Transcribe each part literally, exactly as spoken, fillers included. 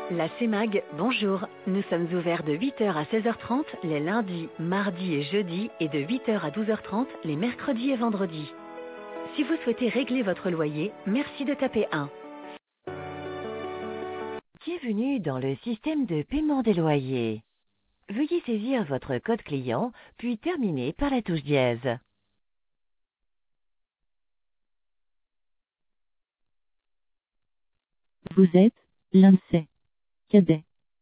La CEMAG, bonjour. Nous sommes ouverts de huit heures à seize heures trente les lundis, mardis et jeudis et de huit heures à douze heures trente les mercredis et vendredis. Si vous souhaitez régler votre loyer, merci de taper un. Bienvenue dans le système de paiement des loyers. Veuillez saisir votre code client, puis terminer par la touche dièse. Vous êtes l'INSEE. Cadet.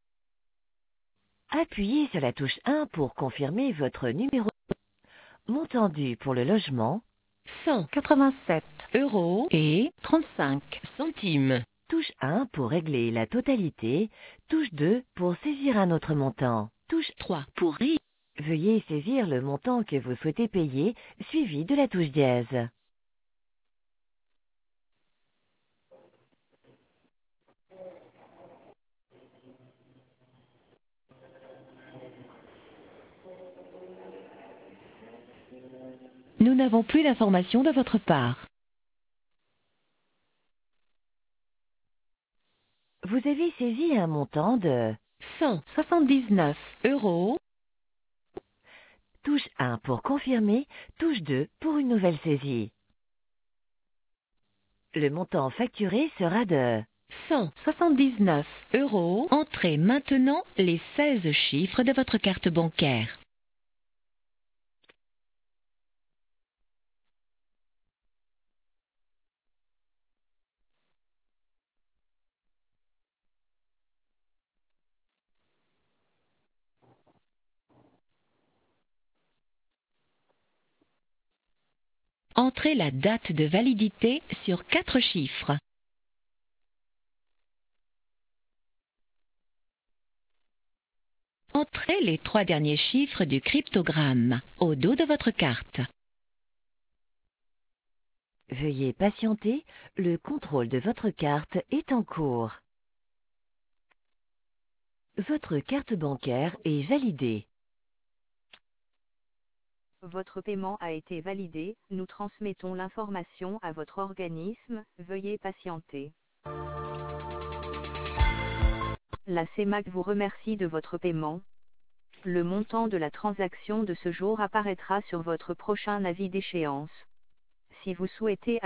Appuyez sur la touche un pour confirmer votre numéro. Montant dû pour le logement, cent quatre-vingt-sept euros et trente-cinq centimes. touche un pour régler la totalité, touche deux pour saisir un autre montant, touche trois pour rire. Veuillez saisir le montant que vous souhaitez payer, suivi de la touche dièse. Nous n'avons plus d'informations de votre part. Vous avez saisi un montant de cent soixante-dix-neuf euros. touche un pour confirmer, touche deux pour une nouvelle saisie. Le montant facturé sera de cent soixante-dix-neuf euros. Entrez maintenant les seize chiffres de votre carte bancaire. Entrez la date de validité sur quatre chiffres. Entrez les trois derniers chiffres du cryptogramme au dos de votre carte. Veuillez patienter, le contrôle de votre carte est en cours. Votre carte bancaire est validée. Votre paiement a été validé, nous transmettons l'information à votre organisme, veuillez patienter. La CEMAG vous remercie de votre paiement. Le montant de la transaction de ce jour apparaîtra sur votre prochain avis d'échéance. Si vous souhaitez